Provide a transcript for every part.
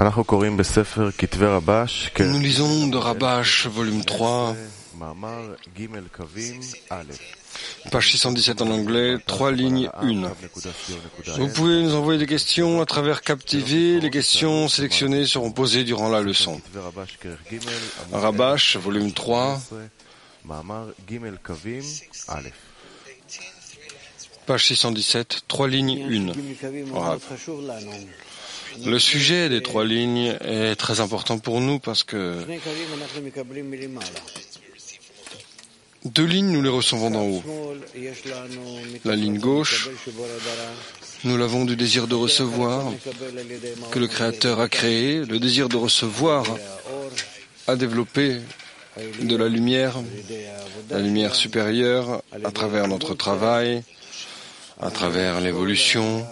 Nous lisons de Rabash, volume 3, page 617 en anglais, 3 lignes 1. Vous pouvez nous envoyer des questions à travers Captiver. Les questions sélectionnées seront posées durant la leçon. Rabash, volume 3, page 617, 3 lignes 1. En arabe. Le sujet des 3 lignes est très important pour nous parce que 2 lignes, nous les recevons d'en haut. La ligne gauche, nous l'avons du désir de recevoir que le Créateur a créé, le désir de recevoir a développé de la lumière supérieure à travers notre travail, à travers l'évolution,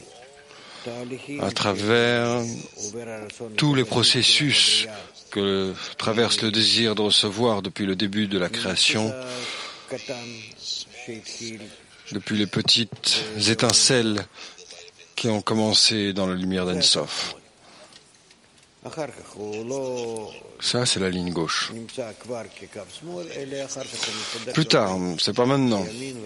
à travers tous les processus que traverse le désir de recevoir depuis le début de la création, depuis les petites étincelles qui ont commencé dans la lumière d'En Sof. Ça, c'est la ligne gauche. Plus tard, c'est pas maintenant.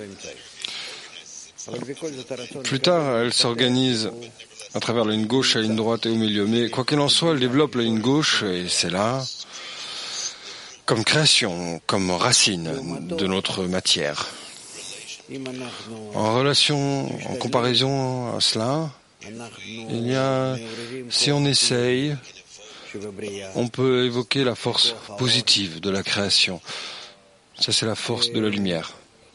Plus tard, elle s'organise à travers la ligne gauche, la ligne droite et au milieu. Mais quoi qu'il en soit, elle développe la ligne gauche et c'est là comme création, comme racine de notre matière. En comparaison à cela, il y a, si on essaye, on peut évoquer la force positive de la création. Ça, c'est la force de la lumière,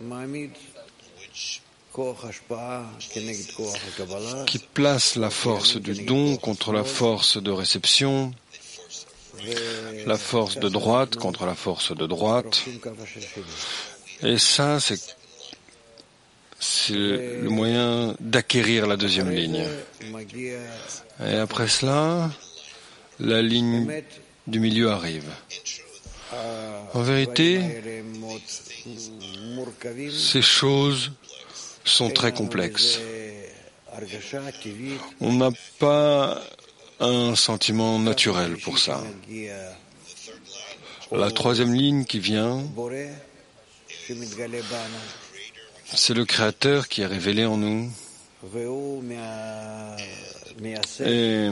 qui place la force du don contre la force de réception, la force de droite contre la force de droite. Et ça, c'est le moyen d'acquérir la deuxième ligne. Et après cela, la ligne du milieu arrive. En vérité, ces choses sont très complexes. On n'a pas un sentiment naturel pour ça. La 3e ligne qui vient, c'est le Créateur qui est révélé en nous. Et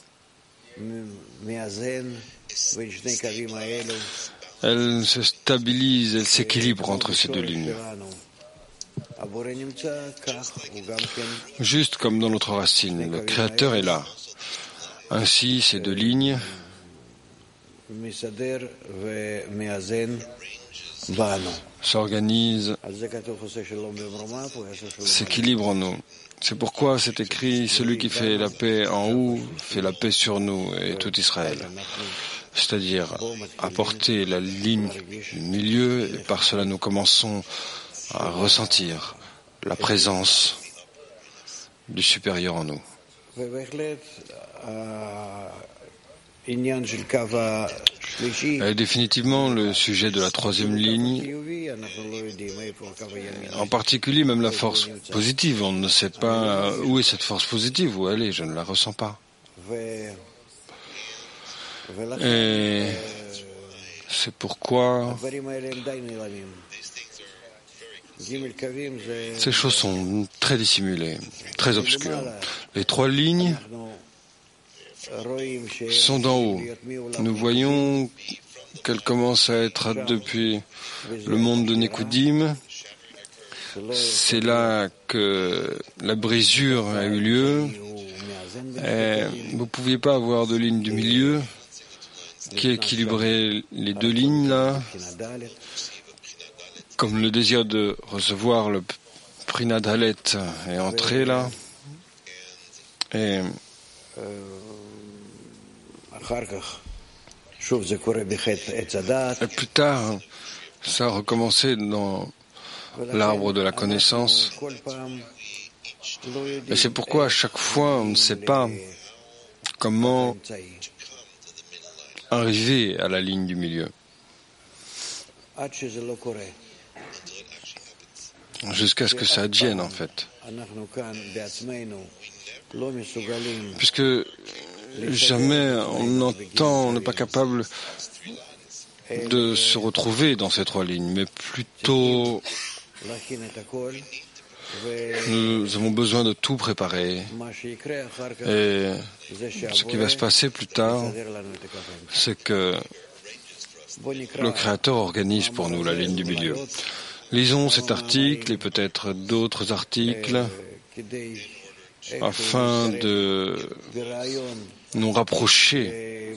elle se stabilise, elle s'équilibre entre ces 2 lignes. Juste comme dans notre racine, le Créateur est là. Ainsi, ces 2 lignes s'organisent, s'équilibrent en nous. C'est pourquoi c'est écrit, celui qui fait la paix en haut fait la paix sur nous et tout Israël. C'est-à-dire apporter la ligne du milieu et par cela nous commençons à ressentir la présence du supérieur en nous. Et définitivement, le sujet de la 3e ligne, en particulier même la force positive, on ne sait pas où est cette force positive, où elle est, je ne la ressens pas. Et c'est pourquoi ces choses sont très dissimulées, très obscures. Les 3 lignes sont d'en haut. Nous voyons qu'elles commencent à être depuis le monde de Nekudim. C'est là que la brisure a eu lieu. Et vous ne pouviez pas avoir de ligne du milieu qui équilibrait les 2 lignes là, comme le désir de recevoir le Prina Dalet est entré là. Et plus tard, ça a recommencé dans l'arbre de la connaissance. Et c'est pourquoi à chaque fois, on ne sait pas comment arriver à la ligne du milieu. Jusqu'à ce que ça advienne, en fait. Puisque jamais on n'est pas capable de se retrouver dans ces trois lignes, mais plutôt nous avons besoin de tout préparer. Et ce qui va se passer plus tard, c'est que le Créateur organise pour nous la ligne du milieu. Lisons cet article et peut-être d'autres articles afin de nous rapprocher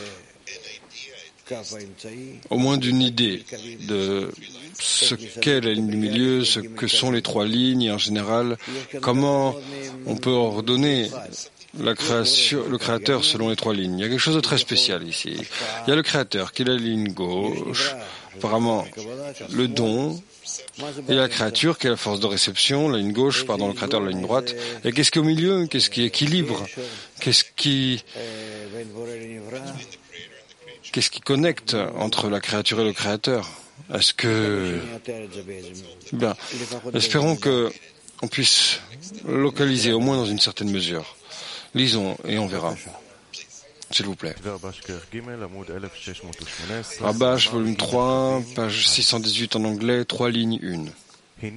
au moins d'une idée de ce qu'est la ligne du milieu, ce que sont les trois lignes et en général, comment on peut ordonner le Créateur selon les trois lignes. Il y a quelque chose de très spécial ici. Il y a le Créateur qui est la ligne gauche, apparemment le don, et la créature qui est la force de réception, la ligne gauche, le Créateur, la ligne droite. Et qu'est-ce qui est au milieu? Qu'est-ce qui équilibre? Qu'est-ce qui connecte entre la créature et le Créateur? Est-ce que... Bien, espérons qu'on puisse localiser au moins dans une certaine mesure. Lisons et on verra. S'il vous plaît. Rabash, volume 3, page 618 en anglais, 3 lignes 1.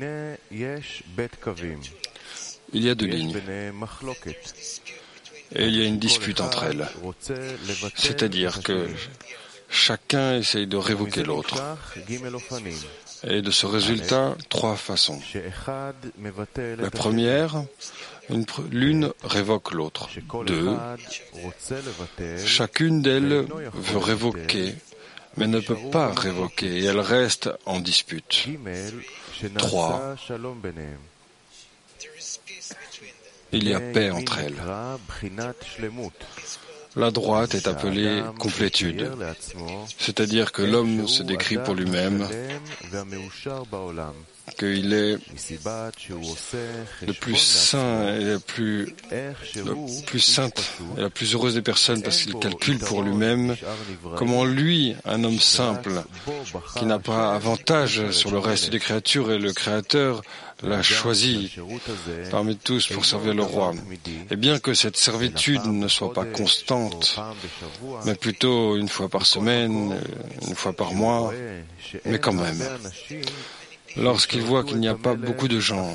Il y a 2 lignes. Et il y a une dispute entre elles. C'est-à-dire que chacun essaye de révoquer l'autre. Et de ce résultat, 3 façons. La première, l'une révoque l'autre. 2, chacune d'elles veut révoquer, mais ne peut pas révoquer, et elle reste en dispute. 3, il y a paix entre elles. La droite est appelée complétude, c'est-à-dire que l'homme se décrit pour lui-même, qu'il est le plus saint et le plus sainte et la plus heureuse des personnes parce qu'il calcule pour lui-même comment lui, un homme simple, qui n'a pas avantage sur le reste des créatures et le Créateur l'a choisi parmi tous pour servir le roi. Et bien que cette servitude ne soit pas constante, mais plutôt une fois par semaine, une fois par mois, mais quand même, lorsqu'il voit qu'il n'y a pas beaucoup de gens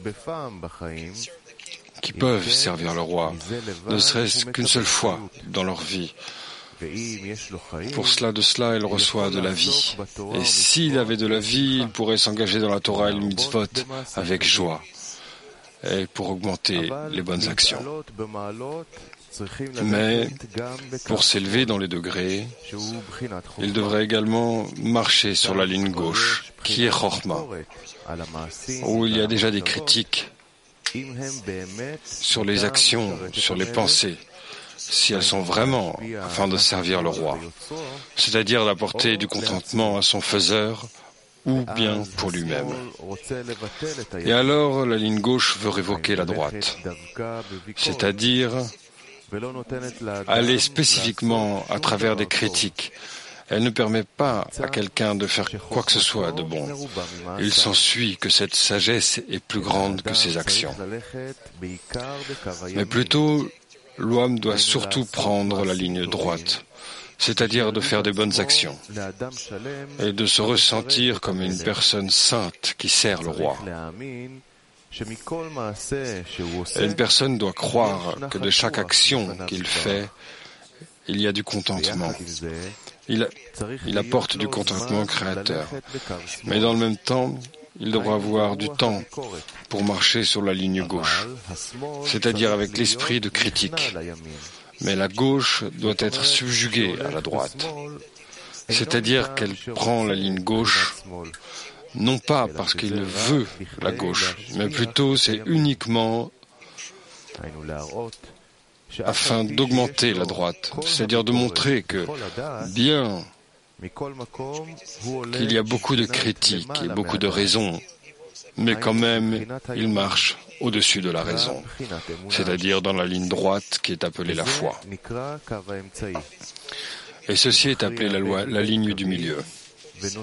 qui peuvent servir le roi, ne serait-ce qu'une seule fois dans leur vie, pour cela, il reçoit de la vie. Et s'il avait de la vie, il pourrait s'engager dans la Torah et le mitzvot avec joie, et pour augmenter les bonnes actions. Mais pour s'élever dans les degrés, il devrait également marcher sur la ligne gauche, qui est Chochma, où il y a déjà des critiques sur les actions, sur les pensées, si elles sont vraiment afin de servir le roi, c'est-à-dire d'apporter du contentement à son faiseur ou bien pour lui-même. Et alors, la ligne gauche veut révoquer la droite, c'est-à-dire aller spécifiquement à travers des critiques. Elle ne permet pas à quelqu'un de faire quoi que ce soit de bon. Il s'ensuit que cette sagesse est plus grande que ses actions. Mais plutôt, l'homme doit surtout prendre la ligne droite, c'est-à-dire de faire des bonnes actions et de se ressentir comme une personne sainte qui sert le roi. Et une personne doit croire que de chaque action qu'il fait, il y a du contentement. Il apporte du contentement au Créateur. Mais dans le même temps, il devra avoir du temps pour marcher sur la ligne gauche, c'est-à-dire avec l'esprit de critique. Mais la gauche doit être subjuguée à la droite, c'est-à-dire qu'elle prend la ligne gauche, non pas parce qu'il veut la gauche, mais plutôt c'est uniquement afin d'augmenter la droite, c'est-à-dire de montrer que bien qu'il y a beaucoup de critiques et beaucoup de raisons, mais quand même, il marche au-dessus de la raison, c'est-à-dire dans la ligne droite qui est appelée la foi. Et ceci est appelé la ligne du milieu,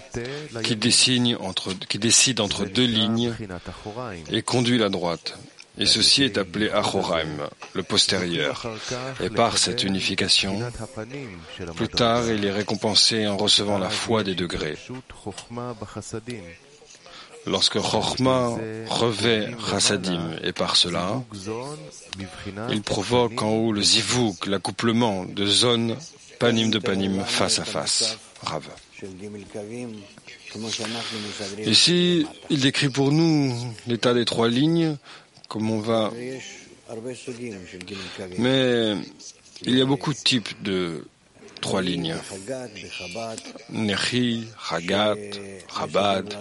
qui décide entre 2 lignes et conduit la droite. Et ceci est appelé Achoraim, le postérieur. Et par cette unification, plus tard, il est récompensé en recevant la foi des degrés. Lorsque Chochma revêt Chassadim, et par cela, il provoque en haut le zivug, l'accouplement de zones panim de panim, face à face. Rav. Ici, il décrit pour nous l'état des trois lignes, comme on va. Mais il y a beaucoup de types de trois lignes. Nechi, Chagat, Chabad,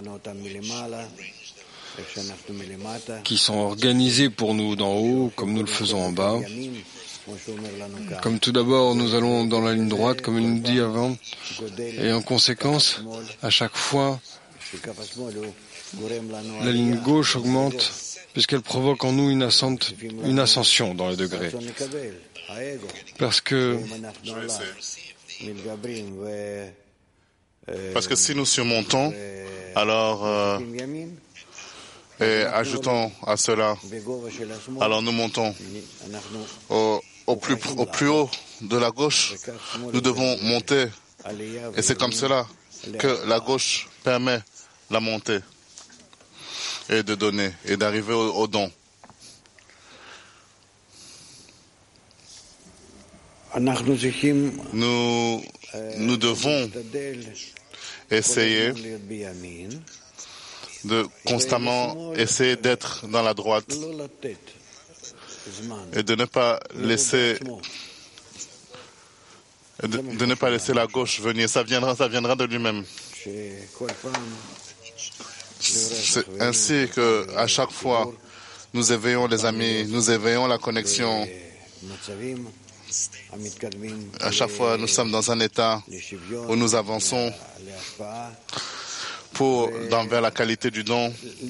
qui sont organisés pour nous d'en haut, comme nous le faisons en bas. Comme tout d'abord, nous allons dans la ligne droite, comme il nous dit avant, et en conséquence, à chaque fois, la ligne gauche augmente, puisqu'elle provoque en nous une ascension dans les degrés. Parce que si nous surmontons, alors, et ajoutons à cela, alors nous montons au plus haut de la gauche, nous devons monter. Et c'est comme cela que la gauche permet la montée et de donner et d'arriver au don. Nous devons essayer de constamment essayer d'être dans la droite et de ne pas laisser la gauche venir. Ça viendra de lui-même. C'est ainsi que à chaque fois nous éveillons les amis, nous éveillons la connexion. À chaque fois nous sommes dans un état où nous avançons vers la qualité du don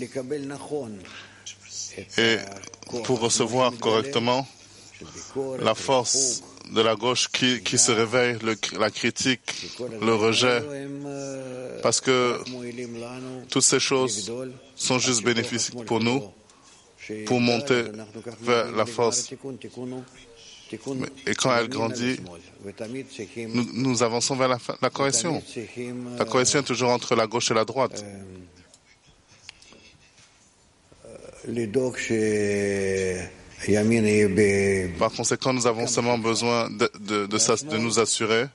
et pour recevoir correctement la force de la gauche qui se réveille, la critique, le rejet, parce que toutes ces choses sont juste bénéfiques pour nous, pour monter vers la force. Et quand elle grandit, nous avançons vers la correction. La correction est toujours entre la gauche et la droite. Par conséquent, nous avons seulement besoin de nous assurer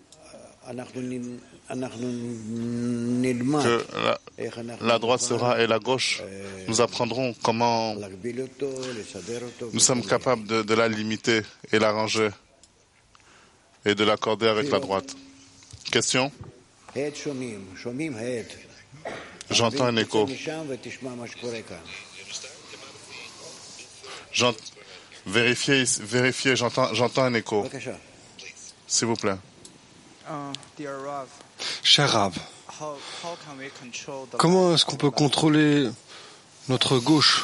que la droite sera et la gauche. Nous apprendrons comment nous sommes capables de la limiter et l'arranger et de l'accorder avec la droite. Question? J'entends un écho. Vérifiez, j'entends un écho. S'il vous plaît. Cher Rav, comment est-ce qu'on peut contrôler notre gauche?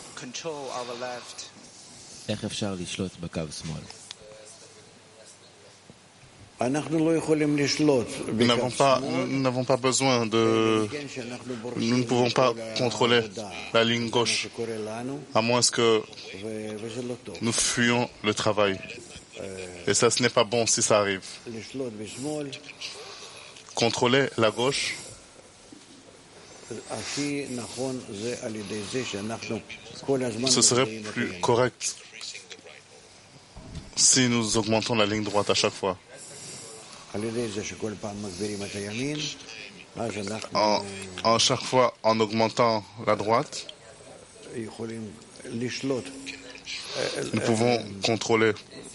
Nous n'avons pas besoin nous ne pouvons pas contrôler la ligne gauche, à moins que nous fuyions le travail. Et ça, ce n'est pas bon si ça arrive. Contrôler la gauche, ce serait plus correct si nous augmentons la ligne droite à chaque fois. En chaque fois, en augmentant la droite, nous pouvons contrôler,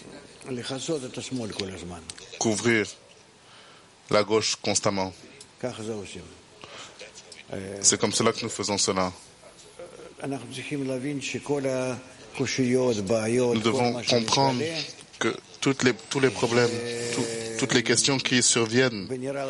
couvrir la gauche constamment. C'est comme cela que nous faisons cela. Nous devons comprendre que tous les problèmes, toutes les questions qui surviennent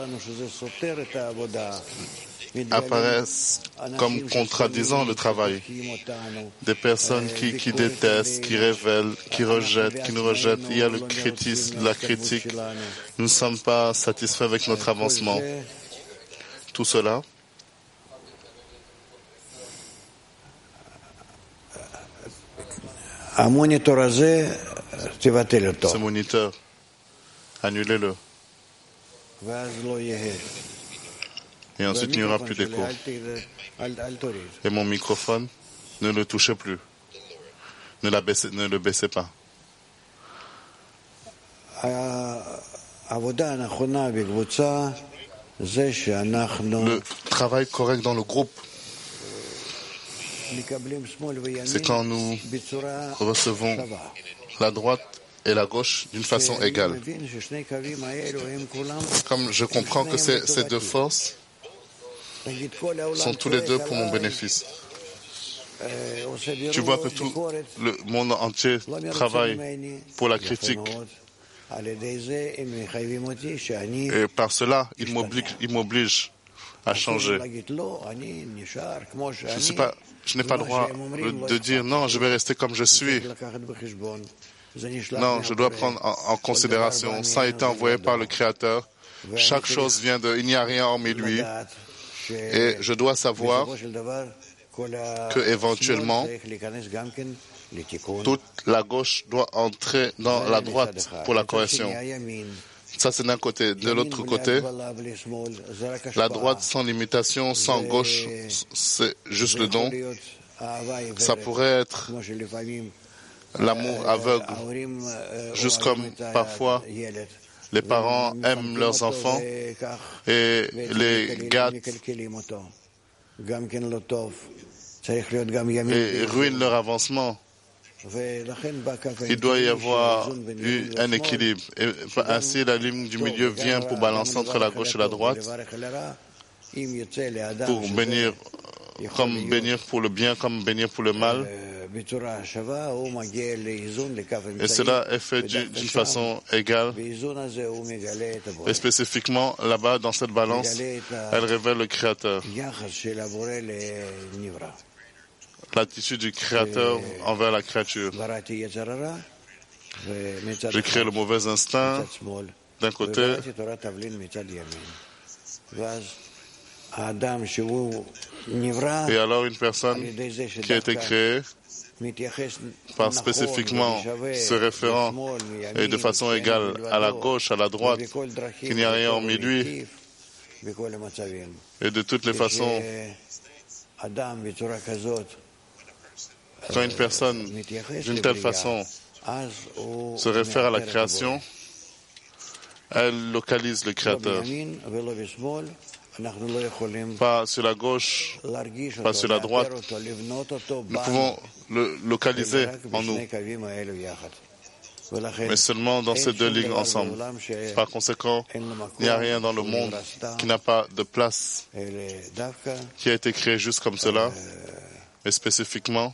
apparaissent comme contradisant le travail. Des personnes qui détestent, qui révèlent, qui rejettent, qui nous rejettent. Il y a le critisme, la critique. Nous ne sommes pas satisfaits avec notre avancement. Tout cela Ce moniteur, annulez-le. Et ensuite, il n'y aura plus d'écho. Et mon microphone, ne le touchez plus. Ne le baissez pas. Le travail correct dans le groupe, c'est quand nous recevons la droite et la gauche d'une façon égale. Comme je comprends que ces deux forces sont tous les deux pour mon bénéfice. Tu vois que tout le monde entier travaille pour la critique. Et par cela, il m'oblige à changer. Je n'ai pas le droit de dire non, je vais rester comme je suis. Non, je dois prendre en considération. Ça a été envoyé par le Créateur. Chaque chose vient de... Il n'y a rien hormis lui. Et je dois savoir que éventuellement, toute la gauche doit entrer dans la droite pour la correction. Ça, c'est d'un côté. De l'autre côté, la droite sans limitation, sans gauche, c'est juste le don. Ça pourrait être l'amour aveugle, juste comme parfois les parents aiment leurs enfants et les gâtent et ruinent leur avancement. Il doit y avoir un équilibre. Et ainsi, la ligne du milieu vient pour balancer entre la gauche et la droite, pour bénir, comme bénir pour le bien, comme bénir pour le mal. Et cela est fait d'une façon égale. Et spécifiquement, là-bas, dans cette balance, elle révèle le Créateur. L'attitude du Créateur envers la créature. J'ai créé le mauvais instinct d'un côté. Et alors une personne qui a été créée par spécifiquement se référant et de façon égale à la gauche, à la droite, qu'il n'y a rien hormis lui, et de toutes les façons, quand une personne d'une telle façon se réfère à la création, elle localise le Créateur. Pas sur la gauche, pas sur la droite. Nous pouvons le localiser en nous, mais seulement dans ces deux lignes ensemble. Par conséquent, il n'y a rien dans le monde qui n'a pas de place, qui a été créé juste comme cela, et spécifiquement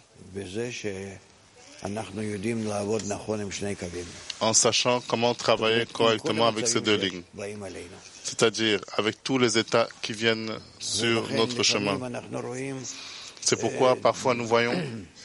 en sachant comment travailler correctement avec ces deux lignes, c'est-à-dire avec tous les états qui viennent sur notre chemin. C'est pourquoi parfois nous voyons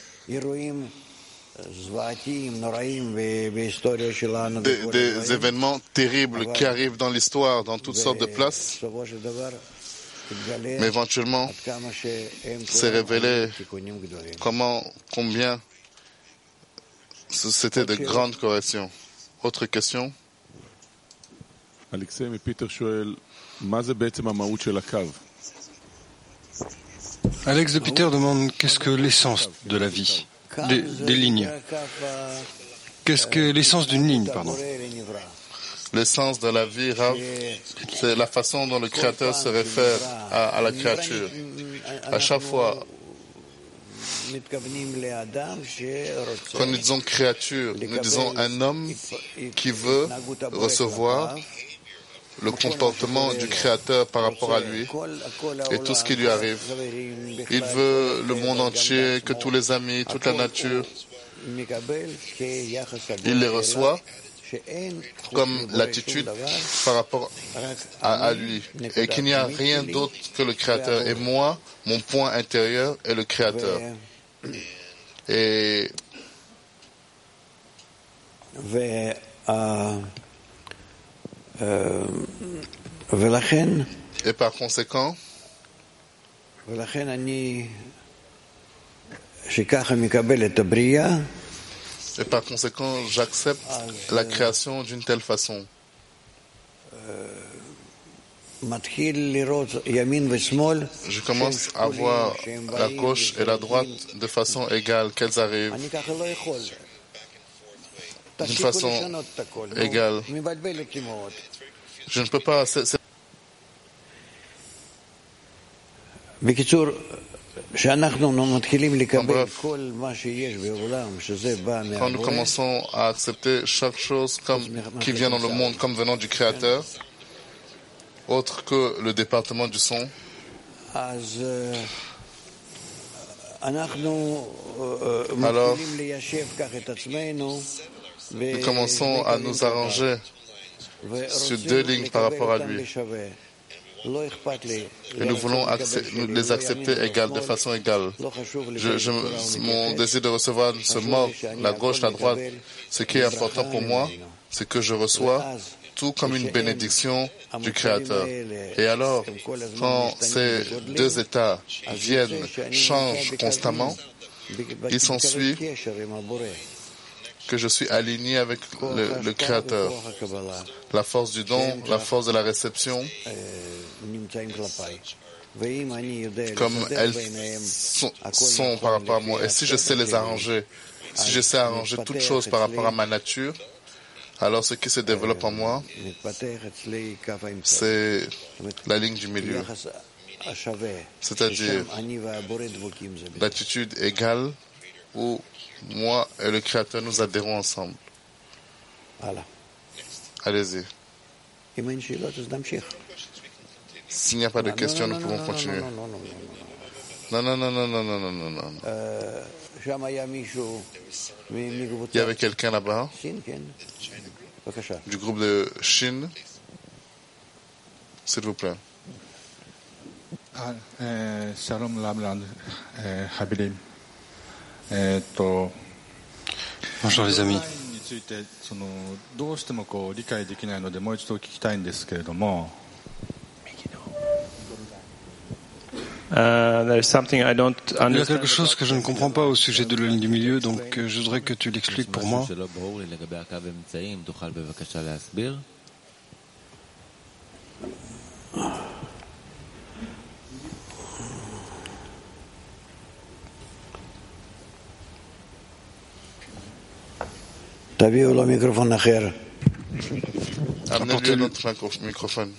des événements terribles qui arrivent dans l'histoire, dans toutes sortes de places, mais éventuellement, c'est révélé combien c'était de grandes corrections. Autre question? Alex de Peter demande qu'est-ce que l'essence de la vie, des lignes. Qu'est-ce que l'essence d'une ligne, pardon? L'essence de la vie, Rav, c'est la façon dont le Créateur se réfère à la créature. À chaque fois, quand nous disons créature, nous disons un homme qui veut recevoir le comportement du Créateur par rapport à lui et tout ce qui lui arrive. Il veut le monde entier, que tous les amis, toute la nature, il les reçoit comme l'attitude par rapport à lui, et qu'il n'y a rien d'autre que le Créateur. Et moi, mon point intérieur est le Créateur. Et par conséquent, Et par conséquent, j'accepte la création d'une telle façon. Je commence à voir la gauche et la droite de façon égale, qu'elles arrivent d'une façon égale. Je ne peux pas... En bref, quand nous commençons à accepter chaque chose qui vient dans le monde comme venant du Créateur, autre que le département du son, alors nous commençons à nous arranger sur deux lignes par rapport à lui. Et nous voulons les accepter égales, de façon égale. Mon désir de recevoir se moque, la gauche, la droite. Ce qui est important pour moi, c'est que je reçois tout comme une bénédiction du Créateur. Et alors, quand ces deux états changent constamment, il s'ensuit que je suis aligné avec le Créateur. La force du don, la force de la réception, comme elles sont par rapport à moi. Et si je sais les arranger, si je sais arranger toutes choses par rapport à ma nature, alors ce qui se développe en moi, c'est la ligne du milieu. C'est-à-dire l'attitude égale où moi et le Créateur nous adhérons ensemble. Allez-y. S'il n'y a pas de questions, nous pouvons continuer. Non. Il y avait quelqu'un là-bas, du groupe de Chine. S'il vous plaît. Shalom Lamland, Habilim. Bonjour les amis. Il y a quelque chose que je ne comprends pas au sujet de la ligne du milieu, donc je voudrais que tu l'expliques pour moi. Amenez-lui notre microphone.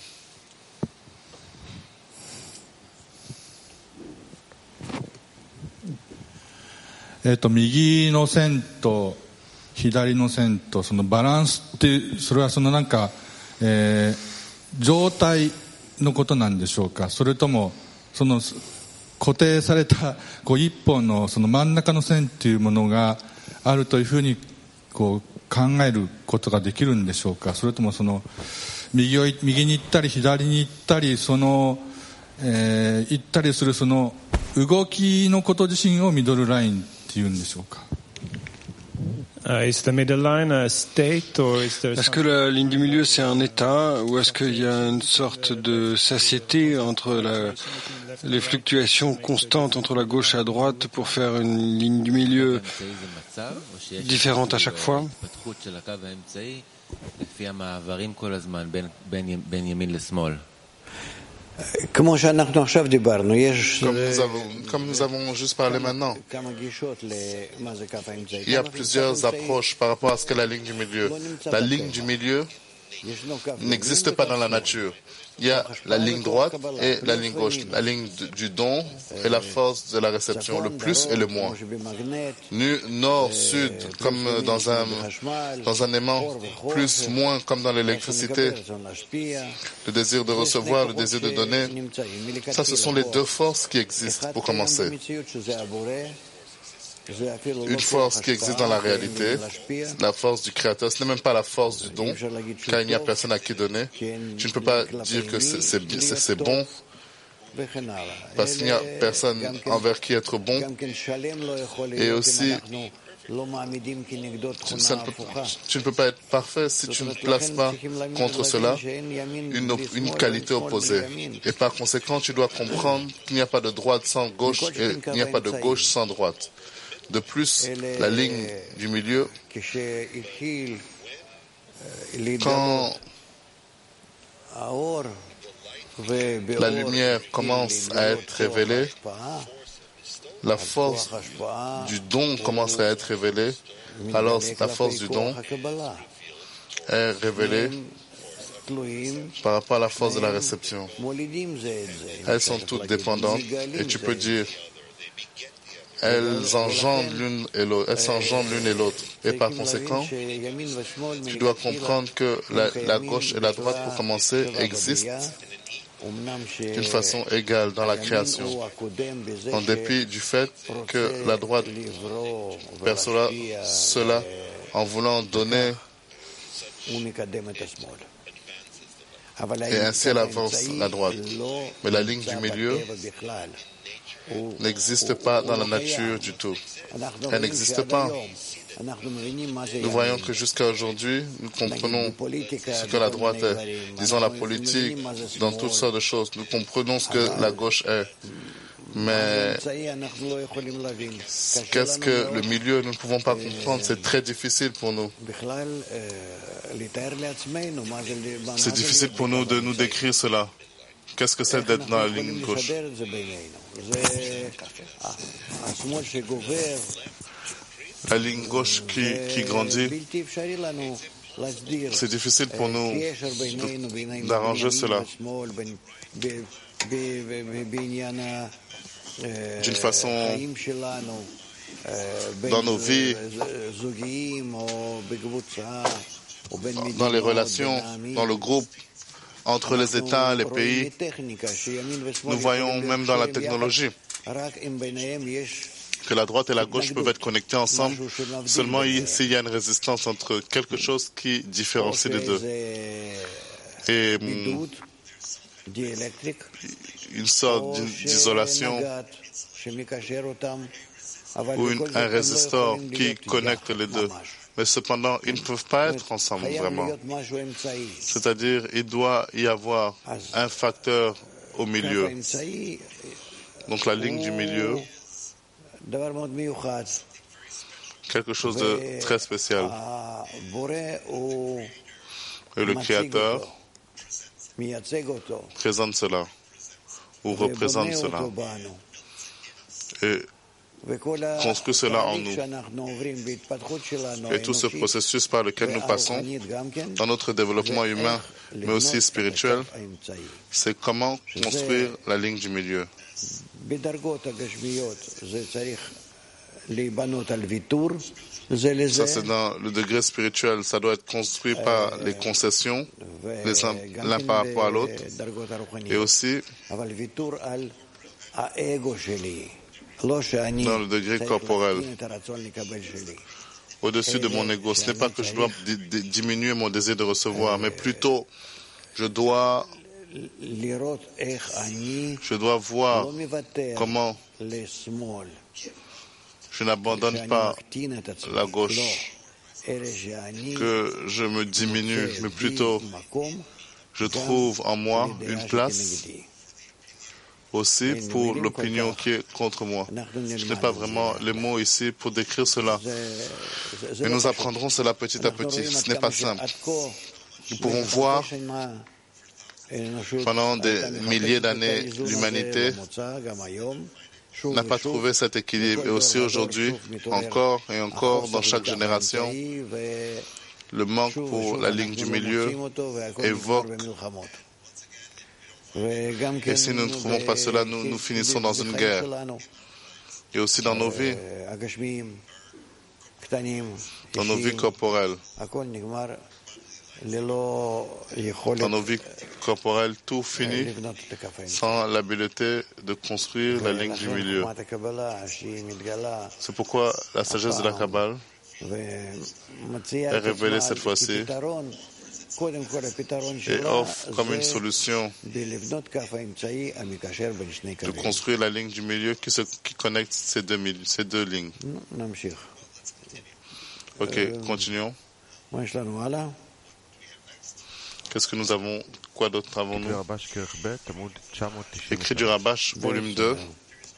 « 右の線と左の線とそのバランスってそれはそのなんか、状態のことなんでしょうか。それともその固定されたこう一本のその真ん中の線っていうものがあるというふうにこう考えることができるんでしょうか。それともその右に行ったり左に行ったりその、行ったりするその動きのこと自身をミドルラインっていうんでしょうか。 Est-ce que la ligne du milieu c'est un état ou est-ce qu'il y a une sorte de satiété entre les fluctuations constantes entre la gauche et la droite pour faire une ligne du milieu différente à chaque fois? Comme nous avons juste parlé maintenant, il y a plusieurs approches par rapport à ce qu'est la ligne du milieu. La ligne du milieu n'existe pas dans la nature. Il y a la ligne droite et la ligne gauche, la ligne du don et la force de la réception, le plus et le moins. Nord, sud, comme dans un aimant, plus, moins, comme dans l'électricité. Le désir de recevoir, le désir de donner, ça ce sont les deux forces qui existent pour commencer. Une force qui existe dans la réalité, la force du Créateur, ce n'est même pas la force du don, car il n'y a personne à qui donner. Tu ne peux pas dire que c'est bon, parce qu'il n'y a personne envers qui être bon. Et aussi, tu ne peux pas être parfait si tu ne places pas contre cela une qualité opposée. Et par conséquent, tu dois comprendre qu'il n'y a pas de droite sans gauche et il n'y a pas de gauche sans droite. De plus, la ligne du milieu, quand la lumière commence à être révélée, la force du don commence à être révélée, alors la force du don est révélée par rapport à la force de la réception. Elles sont toutes dépendantes et tu peux dire elles engendrent l'une et l'autre. Et par conséquent, tu dois comprendre que la gauche et la droite, pour commencer, existent d'une façon égale dans la création, en dépit du fait que la droite perçoit cela en voulant donner et ainsi elle avance la droite. Mais la ligne du milieu n'existe pas dans la nature du tout. Elle n'existe pas. Nous voyons que jusqu'à aujourd'hui, nous comprenons ce que la droite est. Disons la politique, dans toutes sortes de choses. Nous comprenons ce que la gauche est. Mais qu'est-ce que le milieu, nous ne pouvons pas comprendre. C'est très difficile pour nous. C'est difficile pour nous de nous décrire cela. Qu'est-ce que c'est d'être dans la ligne gauche? La ligne gauche qui grandit, c'est difficile pour nous d'arranger cela d'une façon dans nos vies, dans les relations, dans le groupe, entre les États, les pays. Nous voyons même dans la technologie que la droite et la gauche peuvent être connectées ensemble seulement s'il y a une résistance entre quelque chose qui différencie les deux. Et une sorte d'isolation ou un résistor qui connecte les deux. Mais cependant, ils ne peuvent pas être ensemble vraiment. C'est-à-dire, il doit y avoir un facteur au milieu. Donc la ligne du milieu, quelque chose de très spécial. Et le Créateur présente cela, ou représente cela, et construit cela en nous. Et tout ce processus par lequel nous passons dans notre développement humain, mais aussi spirituel, c'est comment construire la ligne du milieu. Ça, c'est dans le degré spirituel. Ça doit être construit par les concessions, l'un par rapport à l'autre, et aussi dans le degré corporel, au-dessus de mon ego. Ce n'est pas que je dois diminuer mon désir de recevoir, mais plutôt je dois voir comment je n'abandonne pas la gauche, que je me diminue, mais plutôt je trouve en moi une place aussi pour l'opinion qui est contre moi. Je n'ai pas vraiment les mots ici pour décrire cela. Mais nous apprendrons cela petit à petit. Ce n'est pas simple. Nous pouvons voir pendant des milliers d'années, l'humanité n'a pas trouvé cet équilibre. Et aussi aujourd'hui, encore et encore, dans chaque génération, le manque pour la ligne du milieu évoque. Et si nous ne trouvons pas cela, nous finissons dans une guerre. Et aussi dans nos vies, corporelles. Dans nos vies corporelles, tout finit sans l'habileté de construire la ligne du milieu. C'est pourquoi la sagesse de la Kabbale est révélée cette fois-ci et offre comme une solution de construire la ligne du milieu qui connecte ces deux lignes. Ok, continuons. Qu'est-ce que nous avons? Quoi d'autre avons-nous? Écrit du Rabash, volume 2,